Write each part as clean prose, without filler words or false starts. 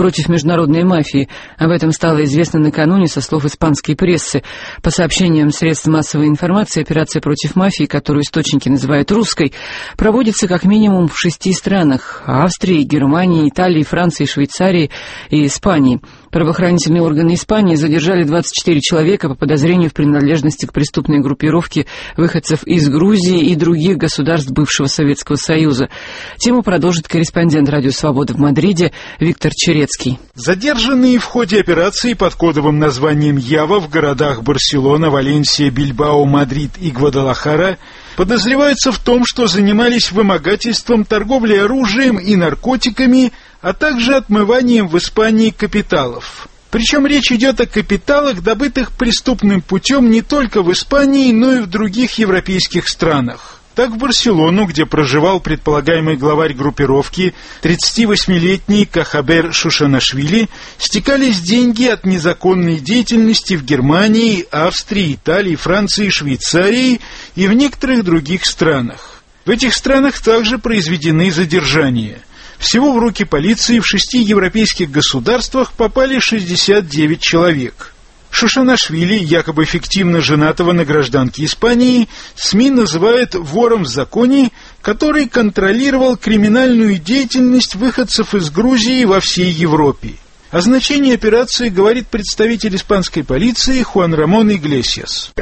против международной мафии. Об этом стало известно накануне со слов испанской прессы. По сообщениям средств массовой информации, операция против мафии, которую источники называют русской, проводится как минимум в 6 странах: Австрии, Германии, Италии, Франции, Швейцарии и Испании. Правоохранительные органы Испании задержали 24 человека по подозрению в принадлежности к преступной группировке выходцев из Грузии и других государств бывшего Советского Союза. Тему продолжит корреспондент «Радио Свобода» в Мадриде Виктор Черецкий. Задержанные в ходе операции под кодовым названием «Ява» в городах Барселона, Валенсия, Бильбао, Мадрид и Гвадалахара подозреваются в том, что занимались вымогательством, торговлей оружием и наркотиками, а также отмыванием в Испании капиталов. Причем речь идет о капиталах, добытых преступным путем не только в Испании, но и в других европейских странах. Так в Барселону, где проживал предполагаемый главарь группировки, 38-летний Кахабер Шушанашвили, стекались деньги от незаконной деятельности в Германии, Австрии, Италии, Франции, Швейцарии и в некоторых других странах. В этих странах также произведены задержания. Всего в руки полиции в 6 европейских государствах попали 69 человек. Шушанашвили, якобы фиктивно женатого на гражданке Испании, СМИ называют вором в законе, который контролировал криминальную деятельность выходцев из Грузии во всей Европе. О значении операции говорит представитель испанской полиции Хуан Рамон Иглесиас.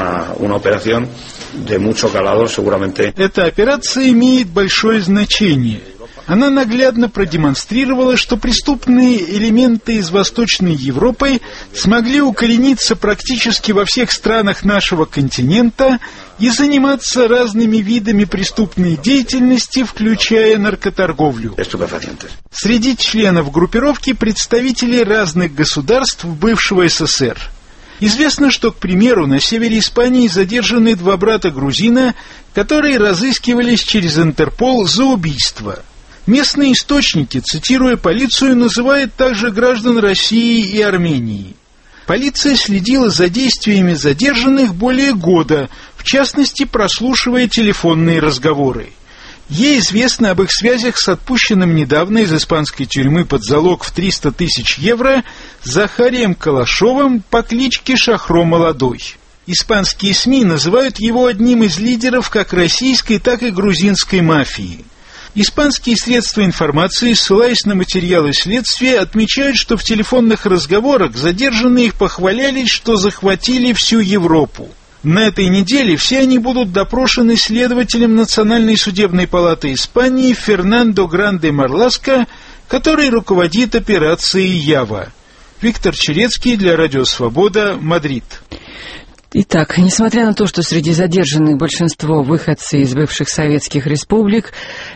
Эта операция имеет большое значение. Она наглядно продемонстрировала, что преступные элементы из Восточной Европы смогли укорениться практически во всех странах нашего континента и заниматься разными видами преступной деятельности, включая наркоторговлю. Среди членов группировки представители разных государств бывшего СССР. Известно, что, к примеру, на севере Испании задержаны 2 брата-грузина, которые разыскивались через Интерпол за убийство. Местные источники, цитируя полицию, называют также граждан России и Армении. Полиция следила за действиями задержанных более года, в частности, прослушивая телефонные разговоры. Ей известно об их связях с отпущенным недавно из испанской тюрьмы под залог в 300 тысяч евро Захарием Калашовым по кличке Шахро Молодой. Испанские СМИ называют его одним из лидеров как российской, так и грузинской мафии. Испанские средства информации, ссылаясь на материалы следствия, отмечают, что в телефонных разговорах задержанные похвалялись, что захватили всю Европу. На этой неделе все они будут допрошены следователем Национальной судебной палаты Испании Фернандо Гранде Марласко, который руководит операцией «Ява». Виктор Черецкий для Радио Свобода, Мадрид. Итак, несмотря на то, что среди задержанных большинство выходцы из бывших советских республик,